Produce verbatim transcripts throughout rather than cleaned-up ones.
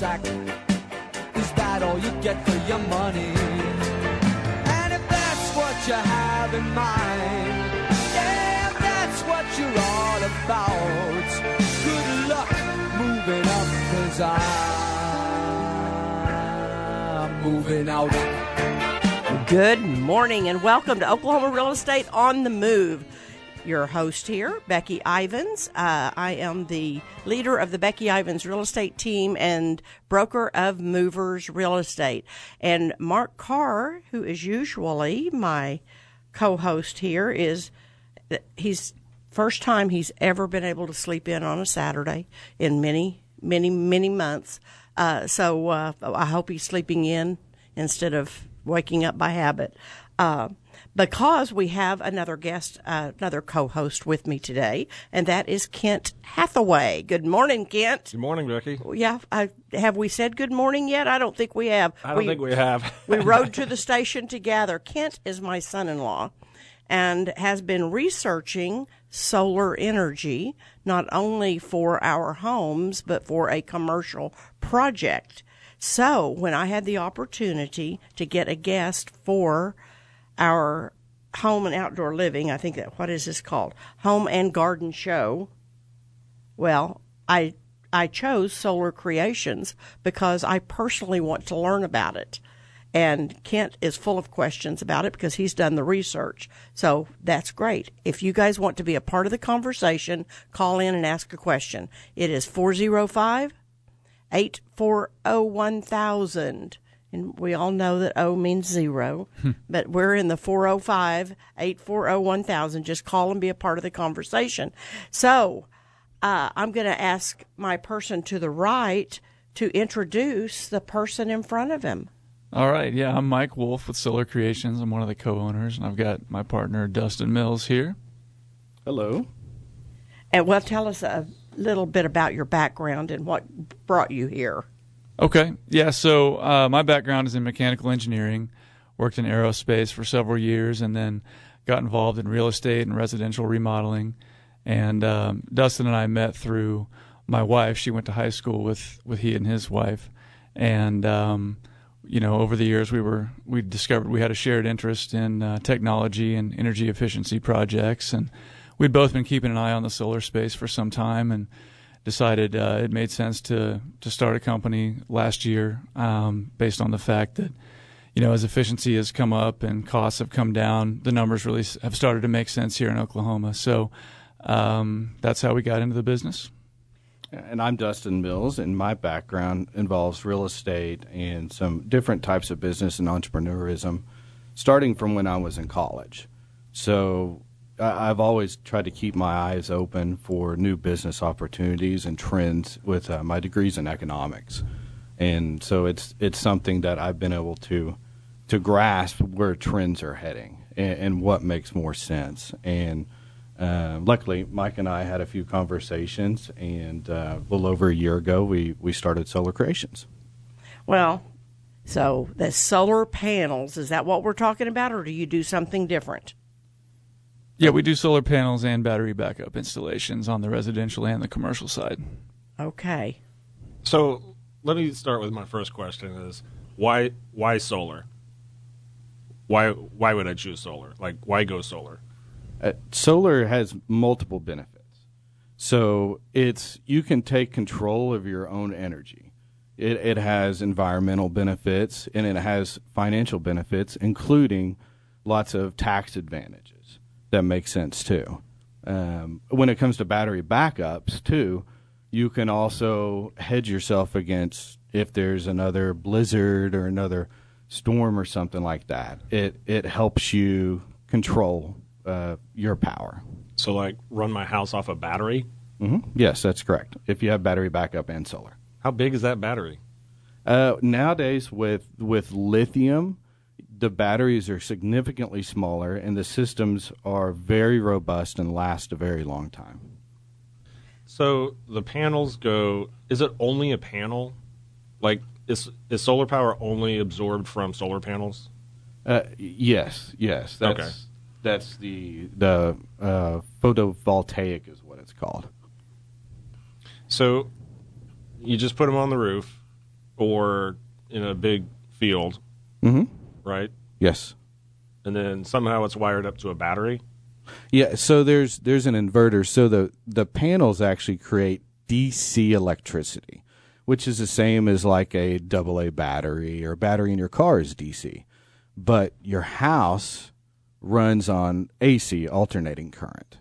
sack. Is that all you get for your money? And if that's what you have in mind, yeah, if that's what you're all about, good luck moving up, 'cause I'm moving out. Good morning and welcome to Oklahoma Real Estate on the Move. Your host here, Becky Ivins. Uh, I am the leader of the Becky Ivins Real Estate team and broker of Movers Real Estate. And Mark Carr, who is usually my co-host here, is he's first time he's ever been able to sleep in on a Saturday in many, many, many months. Uh, so uh, I hope he's sleeping in instead of waking up by habit. Uh, because we have another guest, uh, another co-host with me today, and that is Kent Hathaway. Good morning, Kent. Good morning, Becky. Yeah, I, have we said good morning yet? I don't think we have. I don't we, think we have. We rode to the station together. Kent is my son-in-law and has been researching solar energy, not only for our homes, but for a commercial project. So when I had the opportunity to get a guest for our home and outdoor living, I think that, what is this called? Home and Garden Show. Well, I I chose Solar Creations because I personally want to learn about it. And Kent is full of questions about it because he's done the research. So that's great. If you guys want to be a part of the conversation, call in and ask a question. It is four oh five, eight four oh, one thousand. And we all know that O means zero, but we're in the four oh five, eight four oh, one thousand. Just call and be a part of the conversation. So uh, I'm going to ask my person to the right to introduce the person in front of him. All right. Yeah, I'm Mike Wolf with Solar Creations. I'm one of the co-owners, and I've got my partner, Dustin Mills, here. Hello. And well, tell us a little bit about your background and what brought you here. Okay. Yeah, so uh, my background is in mechanical engineering, worked in aerospace for several years, and then got involved in real estate and residential remodeling. And um, Dustin and I met through my wife. She went to high school with, with he and his wife. And, um, you know, over the years we were we discovered we had a shared interest in uh, technology and energy efficiency projects. And we'd both been keeping an eye on the solar space for some time and decided uh, it made sense to to start a company last year um, based on the fact that, you know, as efficiency has come up and costs have come down, the numbers really have started to make sense here in Oklahoma. So um, that's how we got into the business. And I'm Dustin Mills, and my background involves real estate and some different types of business and entrepreneurism, starting from when I was in college. So I've always tried to keep my eyes open for new business opportunities and trends with uh, my degrees in economics. And so it's it's something that I've been able to to grasp where trends are heading and, and what makes more sense. And uh, luckily, Mike and I had a few conversations, and uh, a little over a year ago, we, we started Solar Creations. Well, so the solar panels, is that what we're talking about, or do you do something different? Yeah, we do solar panels and battery backup installations on the residential and the commercial side. Okay. So let me start with my first question is, why why solar? Why why would I choose solar? Like, why go solar? Uh, solar has multiple benefits. So it's you can take control of your own energy. It, it has environmental benefits, and it has financial benefits, including lots of tax advantages. That makes sense, too. Um, when it comes to battery backups, too, you can also hedge yourself against if there's another blizzard or another storm or something like that. It it helps you control uh, your power. So, like, run my house off a battery? Mm-hmm. Yes, that's correct, if you have battery backup and solar. How big is that battery? Uh, nowadays, with with lithium, the batteries are significantly smaller, and the systems are very robust and last a very long time. So the panels go, is it only a panel? Like, is is solar power only absorbed from solar panels? Uh, yes, yes. That's, okay. That's the, the uh, photovoltaic is what it's called. So you just put them on the roof, for in a big field, Mm-hmm. right? Yes. And then somehow it's wired up to a battery. Yeah, so there's there's an inverter. So the, the panels actually create D C electricity, which is the same as like a double A battery, or a battery in your car is D C. But your house runs on A C, alternating current.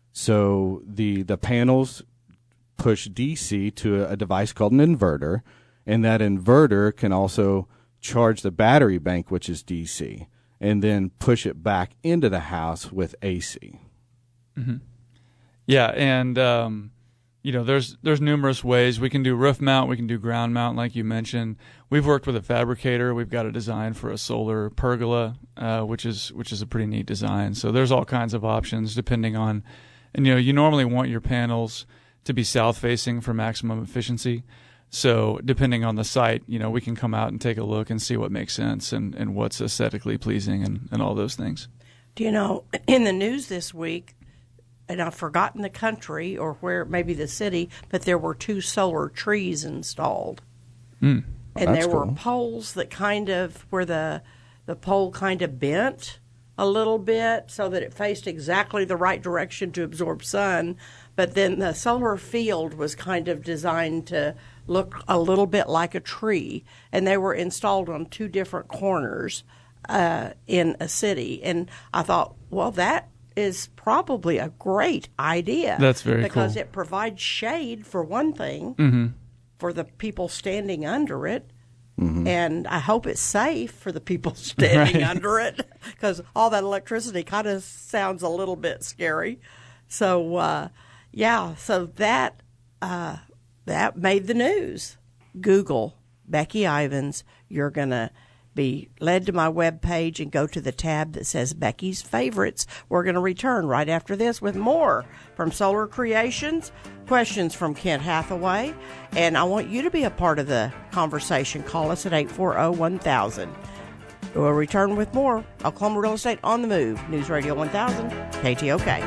So the the panels push D C to a, a device called an inverter, and that inverter can also charge the battery bank, which is D C, and then push it back into the house with A C. Mm-hmm. Yeah, and um, you know, there's there's numerous ways we can do roof mount, we can do ground mount, like you mentioned. We've worked with a fabricator. We've got a design for a solar pergola, uh, which is which is a pretty neat design. So there's all kinds of options depending on, and you know, you normally want your panels to be south facing for maximum efficiency. So depending on the site, you know, we can come out and take a look and see what makes sense and, and what's aesthetically pleasing and, and all those things. Do you know, in the news this week, and I've forgotten the country or where, maybe the city, but there were two solar trees installed. Mm. And That's there were cool. poles that kind of, where the the pole kind of bent a little bit so that it faced exactly the right direction to absorb sun. But then the solar field was kind of designed to look a little bit like a tree. And they were installed on two different corners uh, in a city. And I thought, well, that is probably a great idea. That's very because cool. it provides shade, for one thing, Mm-hmm. for the people standing under it. Mm-hmm. And I hope it's safe for the people standing Right. under it, because all that electricity kind of sounds a little bit scary. So, uh, yeah, so that uh, that made the news. Google Becky Ivins. You're going to be led to my webpage and go to the tab that says Becky's Favorites. We're going to return right after this with more from Solar Creations, questions from Kent Hathaway, and I want you to be a part of the conversation. Call us at eight four zero, one thousand. We'll return with more Oklahoma Real Estate on the Move. News Radio one thousand, K T O K.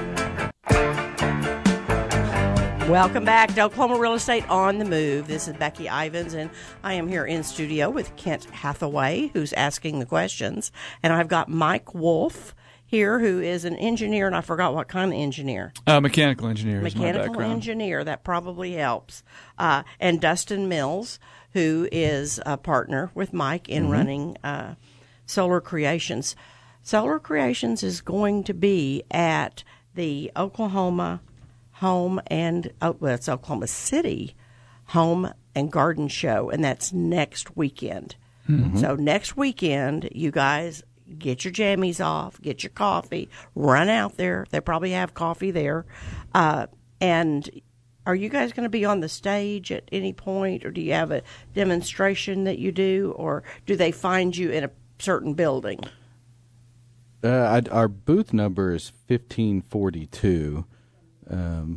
Welcome back to Oklahoma Real Estate on the Move. This is Becky Ivins, and I am here in studio with Kent Hathaway, who's asking the questions. And I've got Mike Wolf here, who is an engineer, and I forgot what kind of engineer. Uh, mechanical engineer is my Mechanical background. engineer, that probably helps. Uh, and Dustin Mills, who is a partner with Mike in Mm-hmm. running uh, Solar Creations. Solar Creations is going to be at the Oklahoma Home and, oh, well, it's Oklahoma City Home and Garden Show, and that's next weekend. Mm-hmm. So next weekend, you guys get your jammies off, get your coffee, run out there. They probably have coffee there. Uh, and are you guys going to be on the stage at any point, or do you have a demonstration that you do, or do they find you in a certain building? Uh, I'd, our booth number is fifteen forty-two. Um,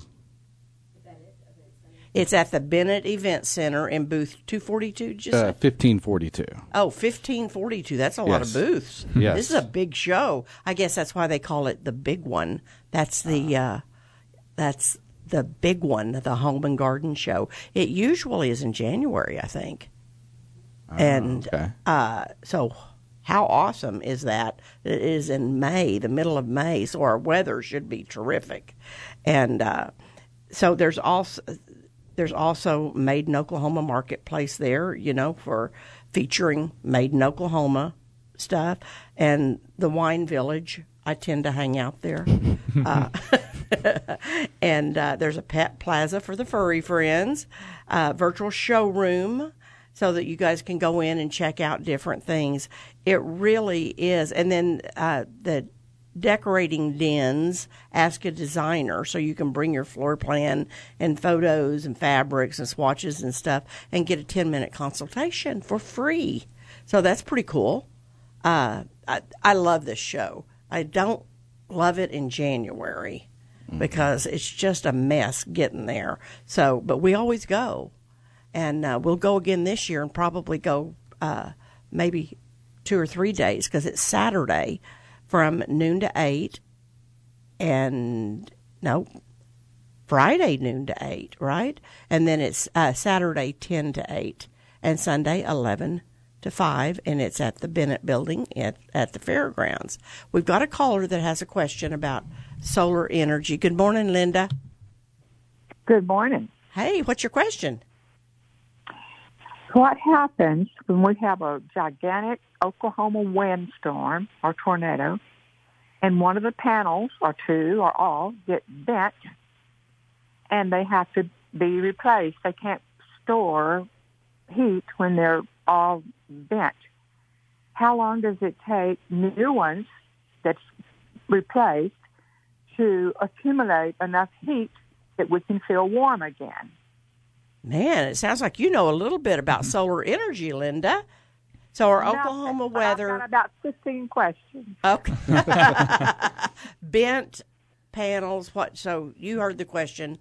It's at the Bennett Event Center in booth two forty-two, did you say? uh, fifteen forty-two. Oh, fifteen forty-two. That's a lot of Yes. booths. Yes. This is a big show. I guess that's why they call it the big one. That's the uh, that's the big one, the Home and Garden Show. It usually is in January, I think. and okay. uh, so how awesome is that? It is in May, the middle of May, so our weather should be terrific. And uh, so there's also there's also Made in Oklahoma Marketplace there, you know, for featuring Made in Oklahoma stuff. And the Wine Village, I tend to hang out there. uh, and uh, there's a pet plaza for the furry friends, uh, virtual showroom, so that you guys can go in and check out different things. It really is. And then uh, the decorating dens, ask a designer, so you can bring your floor plan and photos and fabrics and swatches and stuff and get a ten-minute consultation for free. So that's pretty cool. Uh, I, I love this show. I don't love it in January because it's just a mess getting there. So, but we always go. And uh, we'll go again this year and probably go uh, maybe two or three days because it's Saturday from noon to eight, and no, Friday noon to eight, right? And then it's uh, Saturday ten to eight, and Sunday eleven to five, and it's at the Bennett Building at, at the fairgrounds. We've got a caller that has a question about solar energy. Good morning, Linda. Good morning. Hey, what's your question? What happens when we have a gigantic Oklahoma windstorm or tornado, and one of the panels, or two, or all, get bent, and they have to be replaced? They can't store heat when they're all bent. How long does it take new ones that's replaced to accumulate enough heat that we can feel warm again? Man, it sounds like you know a little bit about solar energy, Linda. So our Nothing, Oklahoma but weather... I've got about fifteen questions. Okay. Bent panels, what? So you heard the question.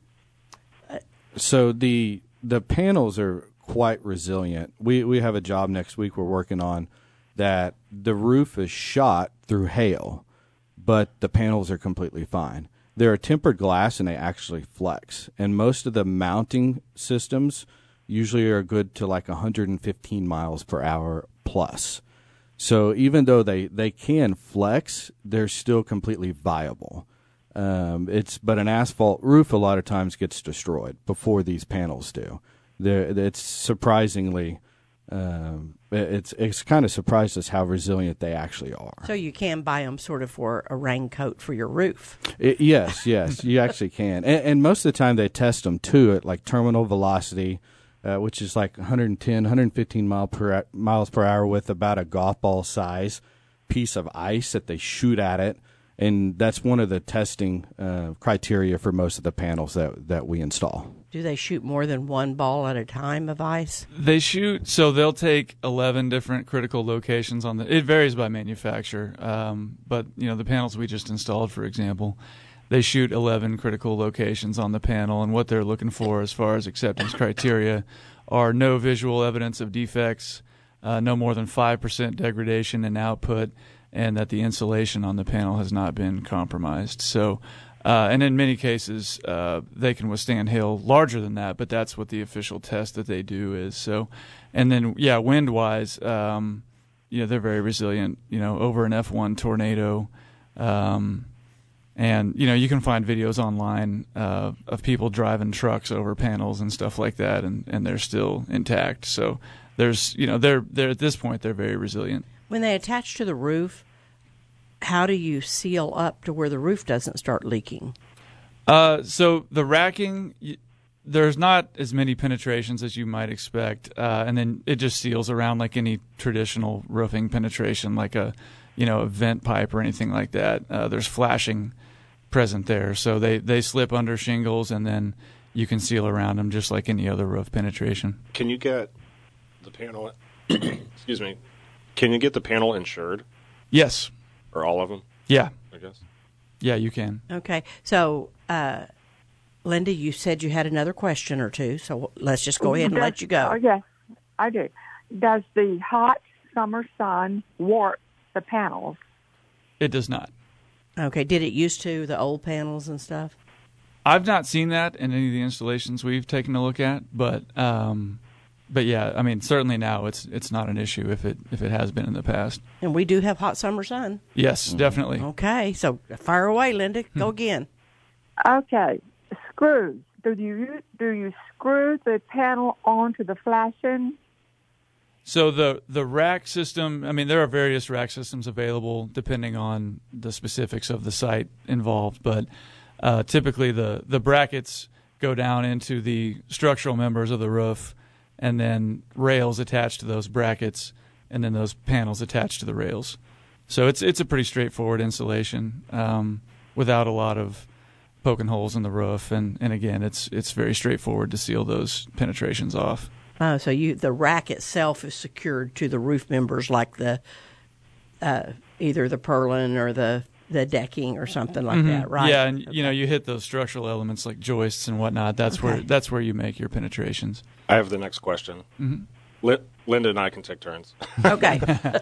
So the the panels are quite resilient. We we have a job next week we're working on that the roof is shot through hail, but the panels are completely fine. They're tempered glass and they actually flex. And most of the mounting systems usually are good to like one hundred fifteen miles per hour plus. So even though they, they can flex, they're still completely viable. Um, it's but an asphalt roof a lot of times gets destroyed before these panels do. They're, it's surprisingly, um, it's it's kind of surprised us how resilient they actually are. So you can buy them sort of for a raincoat for your roof. It, yes, yes, you actually can. And, and most of the time they test them too at like terminal velocity, uh, which is like one hundred ten, one hundred fifteen mile per, miles per hour with about a golf ball size piece of ice that they shoot at it. And that's one of the testing uh, criteria for most of the panels that, that we install. Do they shoot more than one ball at a time of ice? They shoot, so they'll take eleven different critical locations on the, it varies by manufacturer, um, but, you know, the panels we just installed, for example, they shoot eleven critical locations on the panel, and what they're looking for as far as acceptance criteria are no visual evidence of defects, uh, no more than five percent degradation in output, and that the insulation on the panel has not been compromised. So, uh, and in many cases, uh, they can withstand hail larger than that, but that's what the official test that they do is. So, and then, yeah, wind-wise, um, you know, they're very resilient, you know, over an F one tornado. Um, and, you know, you can find videos online uh, of people driving trucks over panels and stuff like that, and, and they're still intact. So there's, you know, they're, they're at this point, they're very resilient. When they attach to the roof, how do you seal up to where the roof doesn't start leaking? Uh, so the racking, y- there's not as many penetrations as you might expect, uh, and then it just seals around like any traditional roofing penetration, like a, you know, a vent pipe or anything like that. Uh, there's flashing present there, so they, they slip under shingles, and then you can seal around them just like any other roof penetration. Can you get the panel? excuse me. Can you get the panel insured? Yes. Or all of them? Yeah. I guess. Yeah, you can. Okay. So, uh, Linda, you said you had another question or two, so let's just go ahead and Does, let you go. Oh, yes, I do. Does the hot summer sun warp the panels? It does not. Okay. Did it used to, the old panels and stuff? I've not seen that in any of the installations we've taken a look at, but um, but yeah, I mean, certainly now it's it's not an issue if it if it has been in the past. And we do have hot summer sun. Yes, definitely. Okay. So fire away, Linda. Go again. Okay, screws. Do you do you screw the panel onto the flashing? So the the rack system, I mean, there are various rack systems available depending on the specifics of the site involved, but uh, typically the, the brackets go down into the structural members of the roof, and then rails attached to those brackets, and then those panels attached to the rails. So it's it's a pretty straightforward installation um, without a lot of poking holes in the roof, and, and again, it's it's very straightforward to seal those penetrations off. Oh, so you the rack itself is secured to the roof members, like the uh, either the purlin or the, the decking or something like mm-hmm. that, right? Yeah, and okay. you know, you hit those structural elements like joists and whatnot. That's okay. where that's where you make your penetrations. I have the next question. Mm-hmm. Li- Linda and I can take turns. Okay.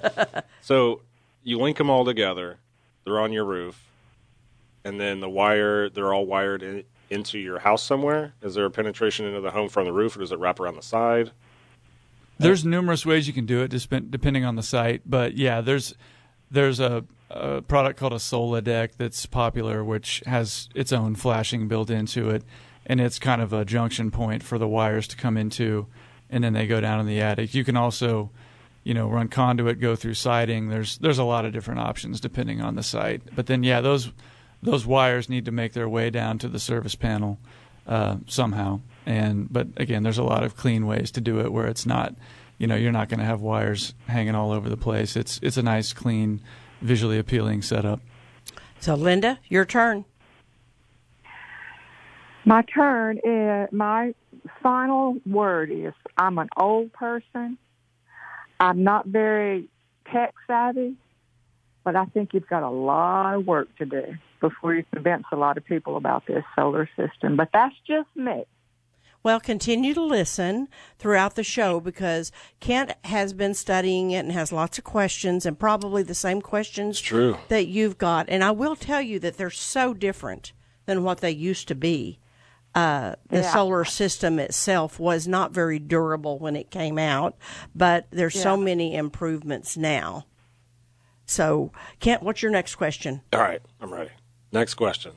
So you link them all together. They're on your roof, and then the wire. They're all wired in. into your house somewhere? Is there a penetration into the home from the roof, or does it wrap around the side? There's numerous ways you can do it, dep- depending on the site. But yeah, there's there's a, a product called a Soladeck that's popular, which has its own flashing built into it, and it's kind of a junction point for the wires to come into, and then they go down in the attic. You can also, you know, run conduit, go through siding. There's there's a lot of different options depending on the site. But then yeah, those those wires need to make their way down to the service panel uh, somehow. And but again, there's a lot of clean ways to do it where it's not, you know, you're not going to have wires hanging all over the place. It's it's a nice, clean, visually appealing setup. So, Linda, your turn. My turn is, my final word is, I'm an old person. I'm not very tech savvy, but I think you've got a lot of work to do before you convince a lot of people about this solar system. But that's just me. Well, continue to listen throughout the show because Kent has been studying it and has lots of questions and probably the same questions True. that you've got. And I will tell you that they're so different than what they used to be. Uh, the Yeah. solar system itself was not very durable when it came out, but there's so Yeah. many improvements now. So, Kent, what's your next question? All right, I'm ready. Next question.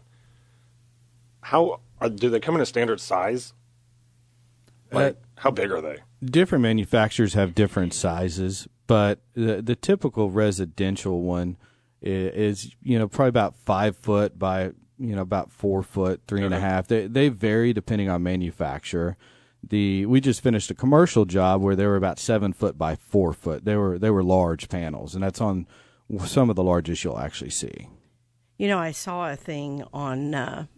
How are, do they come in a standard size? Like, Uh, how big are they? Different manufacturers have different sizes, but the the typical residential one is, is you know probably about five foot by you know about four foot, three and a half. They they vary depending on manufacturer. The we just finished a commercial job where they were about seven foot by four foot. They were they were large panels, and that's on some of the largest you'll actually see. You know, I saw a thing on, uh,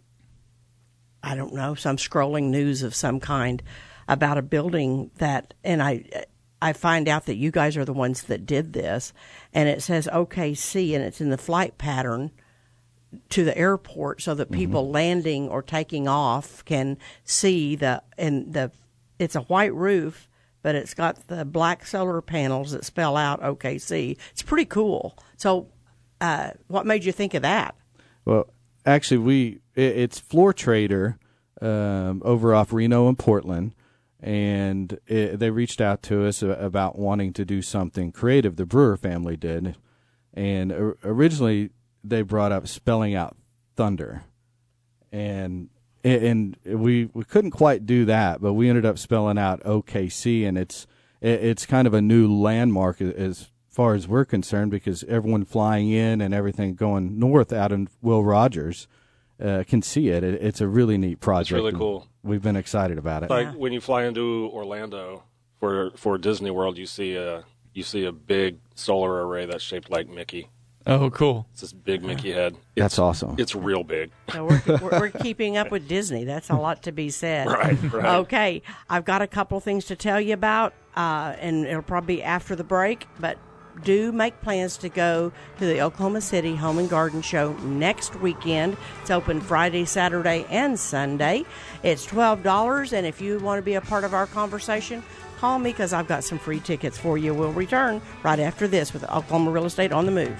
I don't know, some scrolling news of some kind about a building that, and I I find out that you guys are the ones that did this, and it says O K C, and it's in the flight pattern to the airport so that people mm-hmm. landing or taking off can see the, and the, it's a white roof, but it's got the black solar panels that spell out O K C. It's pretty cool. So uh, what made you think of that? Well, actually, we it, it's Floor Trader um, over off Reno and Portland. And it, they reached out to us about wanting to do something creative. The Brewer family did. And uh, originally they brought up spelling out thunder. And and we we couldn't quite do that, but we ended up spelling out O K C, and it's it's kind of a new landmark as far as we're concerned because everyone flying in and everything going north out in Will Rogers uh, can see it. it. It's a really neat project. It's really cool. We've been excited about it. Like Yeah. when you fly into Orlando for for Disney World, you see a you see a big solar array that's shaped like Mickey. Oh, cool. It's this big Mickey head. It's, That's awesome. It's real big. So we're, we're, we're keeping up with Disney. That's a lot to be said. Right, right. Okay, I've got a couple things to tell you about, uh, and it'll probably be after the break, but do make plans to go to the Oklahoma City Home and Garden Show next weekend. It's open Friday, Saturday, and Sunday. It's twelve dollars, and if you want to be a part of our conversation, call me because I've got some free tickets for you. We'll return right after this with Oklahoma Real Estate on the Move.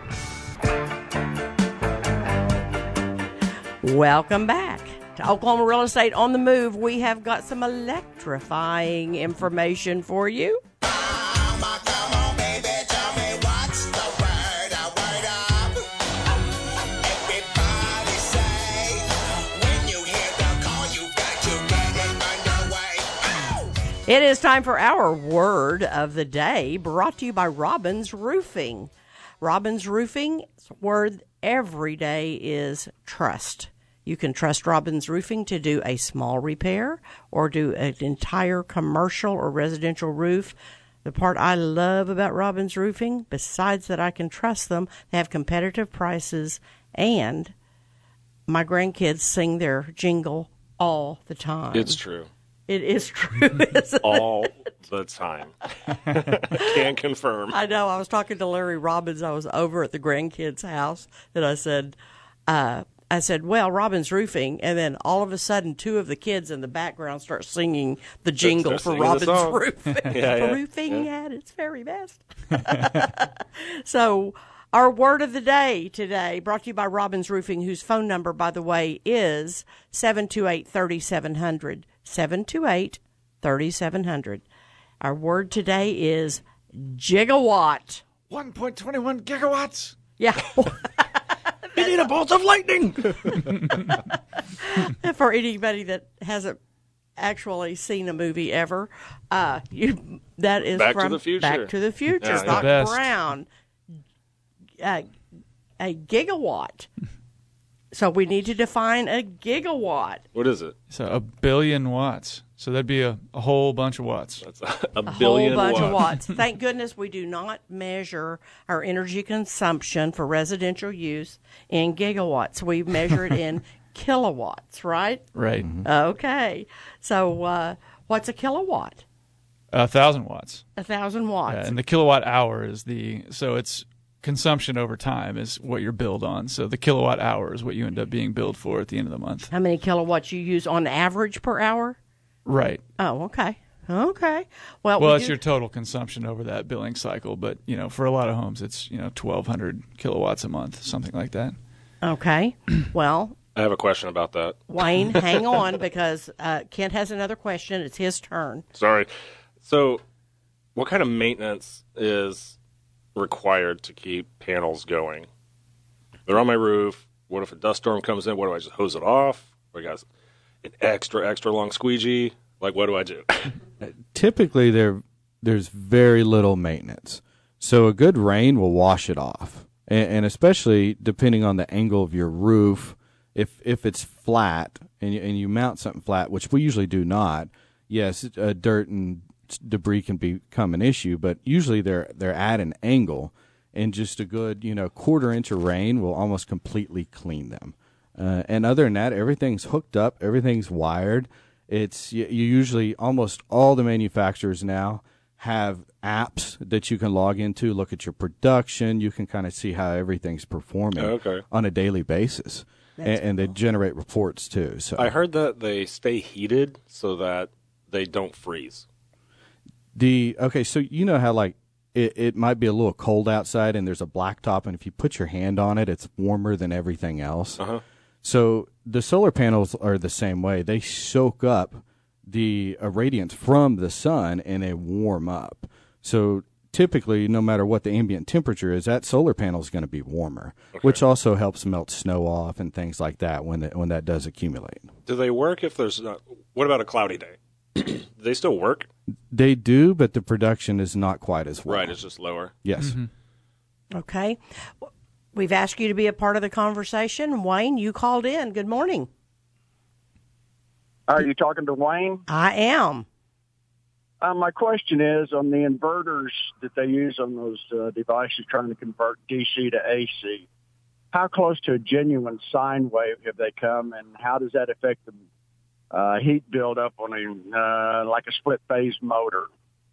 Welcome back to Oklahoma Real Estate on the Move. We have got some electrifying information for you. It is time for our word of the day, brought to you by Robbins Roofing. Robbins Roofing's word every day is trust. You can trust Robbins Roofing to do a small repair or do an entire commercial or residential roof. The part I love about Robbins Roofing, besides that I can trust them, they have competitive prices, and my grandkids sing their jingle all the time. It's true. It is true, isn't All it? the time. Can confirm. I know. I was talking to Larry Robbins. I was over at the grandkids' house, and I said, uh, I said, well, Robbins Roofing, and then all of a sudden, two of the kids in the background start singing the jingle They're for singing the Robbins song. Roofing. Yeah, for yeah, roofing yeah. at its very best. So, our word of the day today, brought to you by Robbins Roofing, whose phone number, by the way, is seven two eight, three seven zero zero, seven two eight, three seven zero zero. Our word today is gigawatt. one point two one gigawatts. Yeah. You need a bolt of lightning. For anybody that hasn't actually seen a movie ever, uh, you that is Back to from the Future. Back to the Future. Yeah, Doc yeah. Best. Brown. Uh, a gigawatt. So we need to define a gigawatt. What is it? So a billion watts. So that'd be a, a whole bunch of watts. That's a, a A billion whole bunch watts. of watts. Thank goodness we do not measure our energy consumption for residential use in gigawatts. We measure it in kilowatts, right? Right. Okay. So uh, what's a kilowatt? A thousand watts. A thousand watts. Yeah, and the kilowatt hour is the, so it's consumption over time is what you're billed on. So the kilowatt hour is what you end up being billed for at the end of the month. How many kilowatts you use on average per hour? Right. Oh, okay. Okay. Well, Well, we it's do- your total consumption over that billing cycle, but you know, for a lot of homes, it's you know twelve hundred kilowatts a month, something like that. Okay. Well, I have a question about that. Wayne, hang on because uh, Kent has another question. It's his turn. Sorry. So, what kind of maintenance is required to keep panels going? They're on my roof. What if a dust storm comes in? What do I just hose it off? Or I got an extra, extra long squeegee? Like, what do I do? Typically, there there's very little maintenance. So a good rain will wash it off, and, and especially depending on the angle of your roof. If if it's flat and you, and you mount something flat, which we usually do not, yes, uh, dirt and debris can become an issue. But usually they're they're at an angle, and just a good you know quarter inch of rain will almost completely clean them. Uh, and other than that, everything's hooked up, everything's wired. It's you, you usually almost all the manufacturers now have apps that you can log into, look at your production. You can kind of see how everything's performing Okay. on a daily basis, and, and they generate reports too. So I heard that they stay heated so that they don't freeze. the okay, so you know how like it, it might be a little cold outside, and there's a blacktop, and if you put your hand on it, it's warmer than everything else. Uh-huh. So the solar panels are the same way. They soak up the uh, radiance from the sun and they warm up. So typically, no matter what the ambient temperature is, that solar panel is going to be warmer, Okay. which also helps melt snow off and things like that when the, when that does accumulate. Do they work if there's not? What about a cloudy day? Do they still work? They do, but the production is not quite as well. Right, it's just lower. Yes. Okay. We've asked you to be a part of the conversation. Wayne, you called in. Good morning. Are you talking to Wayne? I am. Uh, my question is on the inverters that they use on those uh, devices trying to convert D C to A C, how close to a genuine sine wave have they come, and how does that affect the uh, heat buildup on a uh, like a split phase motor?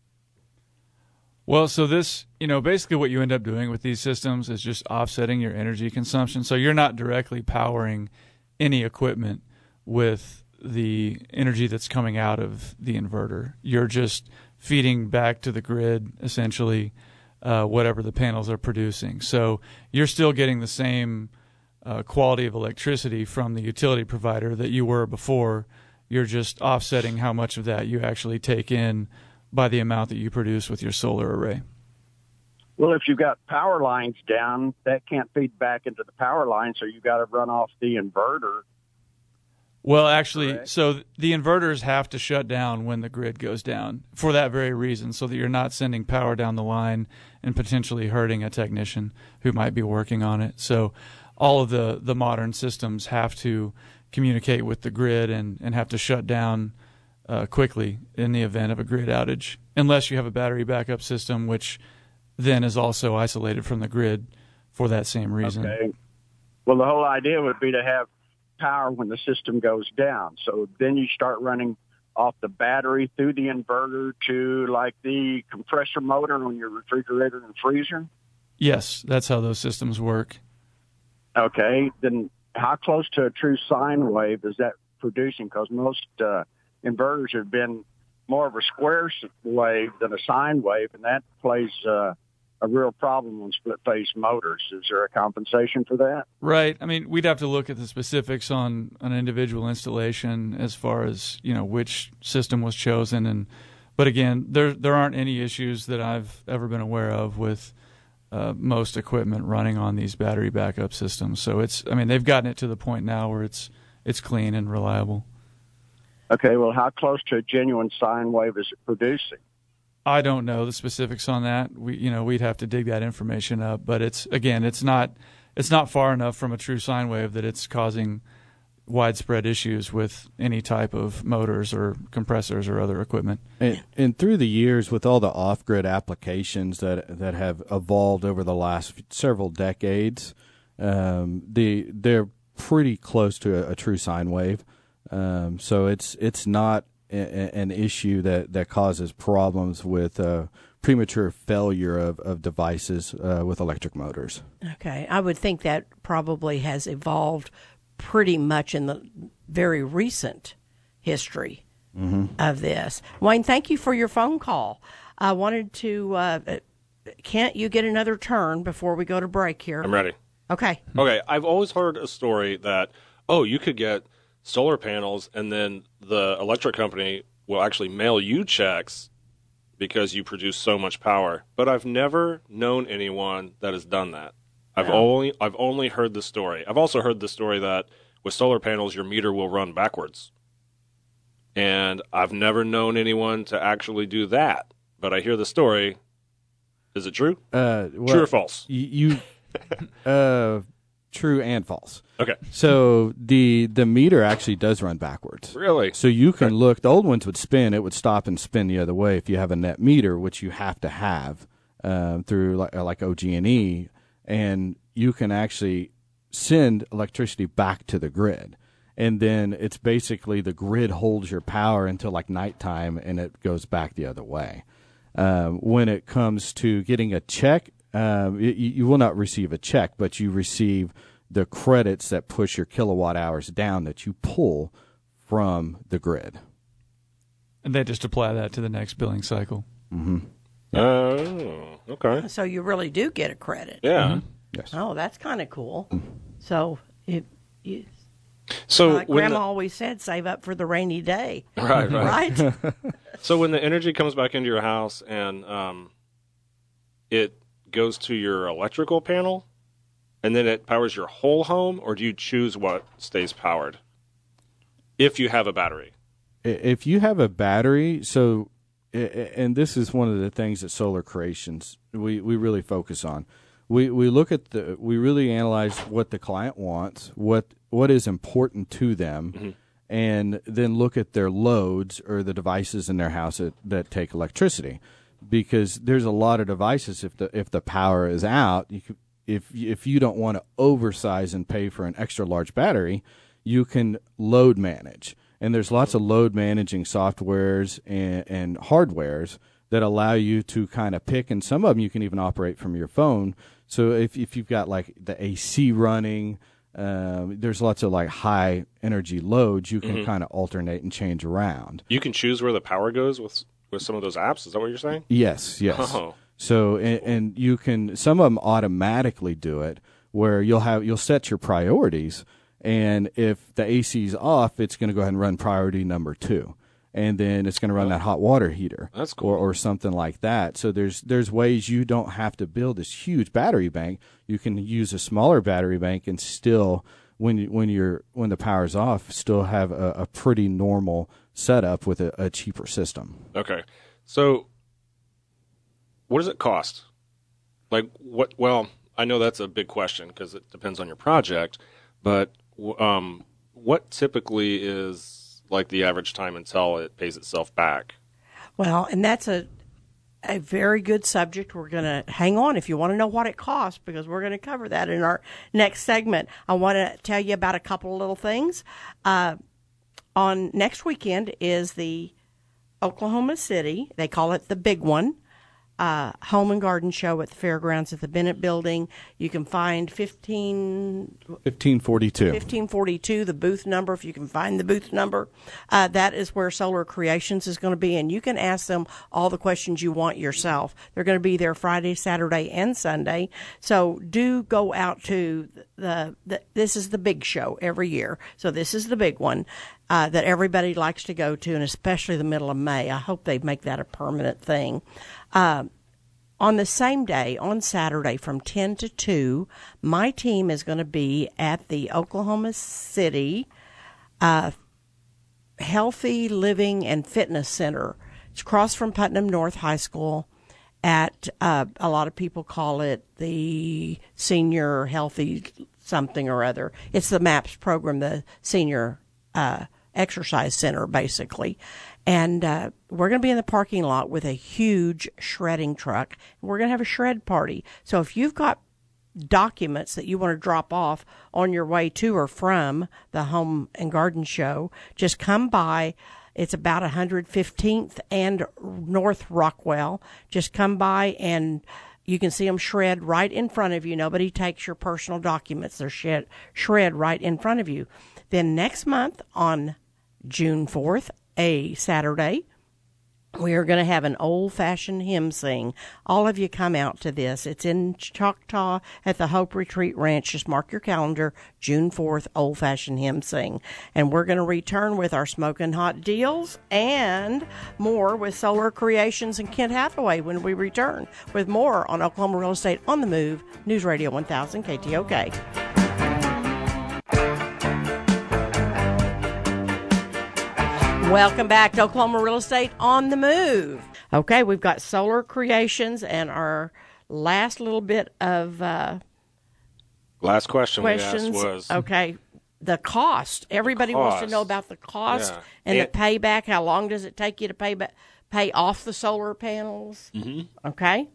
Well, so this, you know, basically what you end up doing with these systems is just offsetting your energy consumption. So you're not directly powering any equipment with the energy that's coming out of the inverter. You're just feeding back to the grid, essentially, uh, whatever the panels are producing. So you're still getting the same uh, quality of electricity from the utility provider that you were before. You're just offsetting how much of that you actually take in by the amount that you produce with your solar array. Well, if you've got power lines down, that can't feed back into the power line, so you've got to run off the inverter. Well, actually, Correct. so the inverters have to shut down when the grid goes down for that very reason, so that you're not sending power down the line and potentially hurting a technician who might be working on it. So all of the, the modern systems have to communicate with the grid and, and have to shut down uh, quickly in the event of a grid outage, unless you have a battery backup system, which then is also isolated from the grid for that same reason. Okay. Well, the whole idea would be to have power when the system goes down. So then you start running off the battery through the inverter to like the compressor motor on your refrigerator and freezer. Yes, that's how those systems work. Okay. Then how close to a true sine wave is that producing? Because most uh, inverters have been more of a square wave than a sine wave, and that plays uh, a real problem on split-phase motors. Is there a compensation for that? Right. I mean, we'd have to look at the specifics on an individual installation as far as, you know, which system was chosen and but again, there there aren't any issues that I've ever been aware of with uh, most equipment running on these battery backup systems. So it's, I mean, they've gotten it to the point now where it's it's clean and reliable. Okay, well, how close to a genuine sine wave is it producing? I don't know the specifics on that. We, you know, we'd have to dig that information up. But it's again, it's not it's not far enough from a true sine wave that it's causing widespread issues with any type of motors or compressors or other equipment. And, and through the years, with all the off-grid applications that that have evolved over the last several decades, um, the they're pretty close to a, a true sine wave. Um, so it's it's not a, an issue that, that causes problems with uh, premature failure of, of devices uh, with electric motors. Okay, I would think that probably has evolved pretty much in the very recent history mm-hmm. of this. Wayne, thank you for your phone call. I wanted to, uh, can't you get another turn before we go to break here? I'm ready. Okay. Okay, I've always heard a story that, oh, you could get solar panels and then the electric company will actually mail you checks because you produce so much power. But I've never known anyone that has done that. I've No. only I've only heard the story. I've also heard the story that with solar panels, your meter will run backwards. And I've never known anyone to actually do that. But I hear the story. Is it true? Uh, well, True or false? You, you uh, true and false. Okay. So the the meter actually does run backwards. Really? So you can look. The old ones would spin. It would stop and spin the other way if you have a net meter, which you have to have um, through like, like O G and E. And you can actually send electricity back to the grid. And then it's basically the grid holds your power until like nighttime, and it goes back the other way. Um, when it comes to getting a check, um, you, you will not receive a check, but you receive the credits that push your kilowatt hours down that you pull from the grid. And they just apply that to the next billing cycle. Mm-hmm. Oh, okay. So you really do get a credit. Yeah. Mm-hmm. Yes. Oh, that's kind of cool. So if you, So like when Grandma the, always said, save up for the rainy day. right, right. Right? So when the energy comes back into your house and um, it goes to your electrical panel, and then it powers your whole home, or do you choose what stays powered if you have a battery? If you have a battery, so, and this is one of the things that Solar Creations, we, we really focus on. We we look at the, we really analyze what the client wants, what what is important to them, mm-hmm. and then look at their loads or the devices in their house that, that take electricity. Because there's a lot of devices, if the if the power is out, you could, if if you don't want to oversize and pay for an extra large battery, you can load manage. And there's lots of load managing softwares and, and hardwares that allow you to kind of pick, and some of them you can even operate from your phone. So if if you've got like the A C running, um, there's lots of like high energy loads you can mm-hmm. kind of alternate and change around. You can choose where the power goes with with some of those apps. Is that what you're saying? Yes, yes. Oh. So and, and you can, some of them automatically do it where you'll have you'll set your priorities, and if the A C's off, it's going to go ahead and run priority number two. And then it's going to run oh. that hot water heater. That's cool. Or, or something like that. So there's there's ways you don't have to build this huge battery bank. You can use a smaller battery bank and still, when you, when you're when the power's off, still have a, a pretty normal setup with a, a cheaper system. Okay. So what does it cost? Like what? Well, I know that's a big question because it depends on your project. But um, what typically is like the average time until it pays itself back? Well, and that's a a very good subject. We're going to hang on if you want to know what it costs, because we're going to cover that in our next segment. I want to tell you about a couple of little things. Uh, on next weekend is the Oklahoma City, they call it the big one, uh, Home and Garden Show at the Fairgrounds at the Bennett Building. You can find fifteen fifteen forty-two fifteen forty-two, the booth number, if you can find the booth number. Uh, that is where Solar Creations is going to be, and you can ask them all the questions you want yourself. They're going to be there Friday, Saturday, and Sunday. So do go out to the, the this is the big show every year. So this is the big one. uh, that everybody likes to go to, and especially the middle of May. I hope they make that a permanent thing. Uh, on the same day, on Saturday from ten to two, my team is going to be at the Oklahoma City uh, Healthy Living and Fitness Center. It's across from Putnam North High School at, uh, a lot of people call it the Senior Healthy something or other. It's the MAPS program, the Senior uh, Exercise Center, basically. And uh, we're going to be in the parking lot with a huge shredding truck. We're going to have a shred party. So if you've got documents that you want to drop off on your way to or from the Home and Garden Show, just come by. It's about one hundred fifteenth and North Rockwell. Just come by and you can see them shred right in front of you. Nobody takes your personal documents. They're shred, shred right in front of you. Then next month on June fourth, a Saturday, we are going to have an old-fashioned hymn sing. All of you come out to this. It's in Choctaw at the Hope Retreat Ranch. Just mark your calendar, June fourth, old-fashioned hymn sing. And we're going to return with our smoking hot deals and more with Solar Creations and Kent Hathaway when we return with more on Oklahoma Real Estate on the Move, News Radio one thousand K T O K. Welcome back to Oklahoma Real Estate on the Move. Okay, we've got Solar Creations and our last little bit of uh, last question questions. we asked was okay, the cost. Everybody cost. wants to know about the cost Yeah. and, and the payback. How long does it take you to pay back, pay off the solar panels? Mm-hmm. Okay.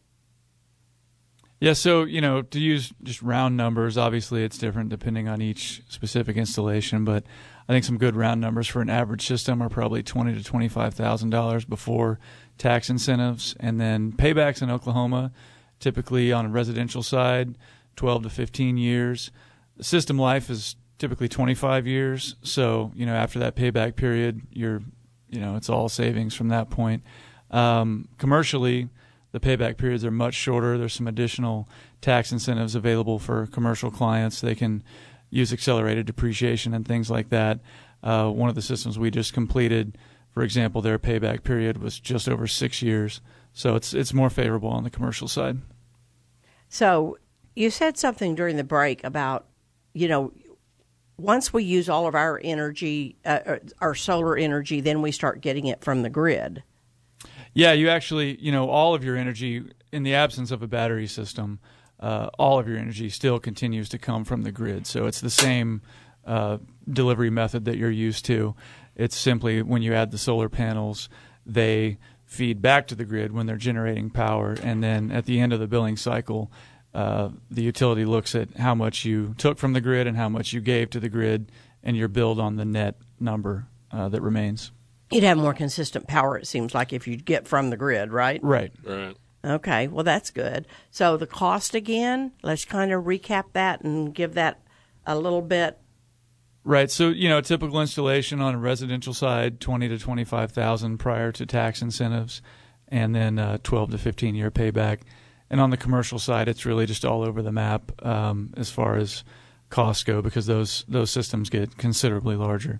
Yeah, so, you know, to use just round numbers, obviously it's different depending on each specific installation, but I think some good round numbers for an average system are probably twenty thousand to twenty-five thousand dollars before tax incentives. And then paybacks in Oklahoma, typically on a residential side, twelve to fifteen years. The system life is typically twenty-five years. So, you know, after that payback period, you're, you know, it's all savings from that point. Um, commercially, the payback periods are much shorter. There's some additional tax incentives available for commercial clients. They can use accelerated depreciation and things like that. Uh, one of the systems we just completed, for example, their payback period was just over six years. So it's it's more favorable on the commercial side. So you said something during the break about, you know, once we use all of our energy, uh, our solar energy, then we start getting it from the grid. Yeah, you actually, you know, all of your energy, in the absence of a battery system, uh, all of your energy still continues to come from the grid. So it's the same uh, delivery method that you're used to. It's simply when you add the solar panels, they feed back to the grid when they're generating power. And then at the end of the billing cycle, uh, the utility looks at how much you took from the grid and how much you gave to the grid, and you're billed on the net number uh, that remains. You'd have more consistent power, it seems like, if you get from the grid, right? Right. Right. Okay, well, that's good. So the cost again, let's kind of recap that and give that a little bit. Right. So, you know, a typical installation on a residential side, twenty to twenty-five thousand prior to tax incentives, and then uh, twelve to fifteen year payback. And on the commercial side, it's really just all over the map um, as far as costs go, because those those systems get considerably larger.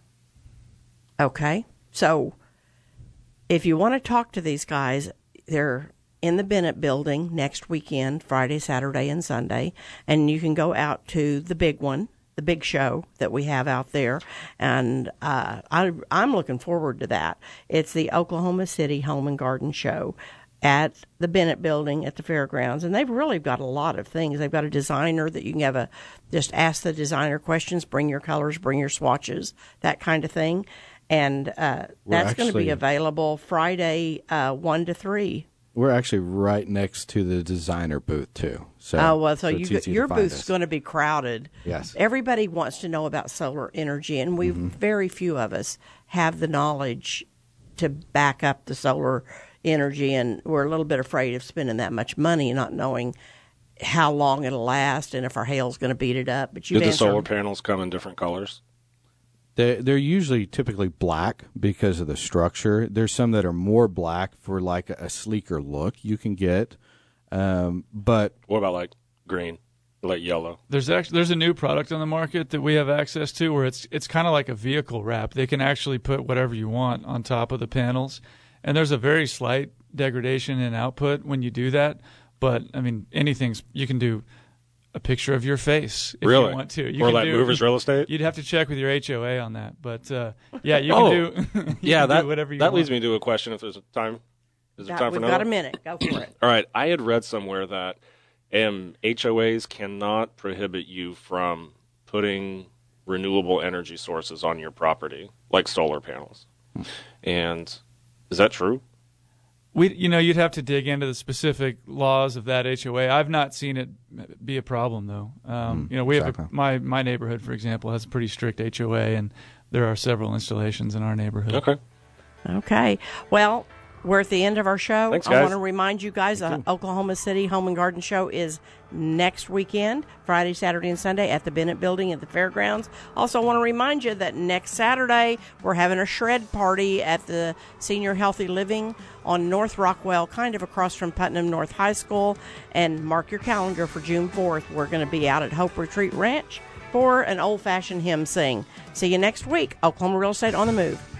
Okay. So if you want to talk to these guys, they're in the Bennett building next weekend, Friday, Saturday, and Sunday. And you can go out to the big one, the big show that we have out there. And uh, I, I'm looking forward to that. It's the Oklahoma City Home and Garden Show at the Bennett building at the fairgrounds. And they've really got a lot of things. They've got a designer that you can have a, just ask the designer questions, bring your colors, bring your swatches, that kind of thing. And uh, that's going to be available Friday, uh, one to three. We're actually right next to the designer booth too. So, oh well, so, so you, your booth's us. going to be crowded. Yes. Everybody wants to know about solar energy, and we mm-hmm. very few of us have the knowledge to back up the solar energy, and we're a little bit afraid of spending that much money, not knowing how long it'll last and if our hail's going to beat it up. But you do the solar panels come in different colors? They they're usually typically black because of the structure. There's some that are more black for like a, a sleeker look you can get. Um, but what about like green? Like yellow. There's actually there's a new product on the market that we have access to where it's it's kind of like a vehicle wrap. They can actually put whatever you want on top of the panels, and there's a very slight degradation in output when you do that. But I mean, anything's you can do a picture of your face if really? you want to. You or can like do, Movers Real Estate. You'd have to check with your H O A on that, but uh, yeah, you oh, can do. you yeah, can that do whatever you that want. leads me to a question. If there's time, is there Got- time for we've another? got a minute. Go for it. All right. I had read somewhere that um, H O As cannot prohibit you from putting renewable energy sources on your property, like solar panels. And is that true? We, you know, you'd have to dig into the specific laws of that H O A. I've not seen it be a problem, though. Um, Mm, you know, we exactly. have a, my my neighborhood, for example, has a pretty strict H O A, and there are several installations in our neighborhood. Okay. Okay. Well, we're at the end of our show. Thanks, I guys. want to remind you guys, uh, Oklahoma City Home and Garden Show is next weekend, Friday, Saturday, and Sunday at the Bennett Building at the Fairgrounds. Also, want to remind you that next Saturday we're having a shred party at the Senior Healthy Living on North Rockwell, kind of across from Putnam North High School. And mark your calendar for June fourth. We're going to be out at Hope Retreat Ranch for an old-fashioned hymn sing. See you next week. Oklahoma Real Estate on the Move.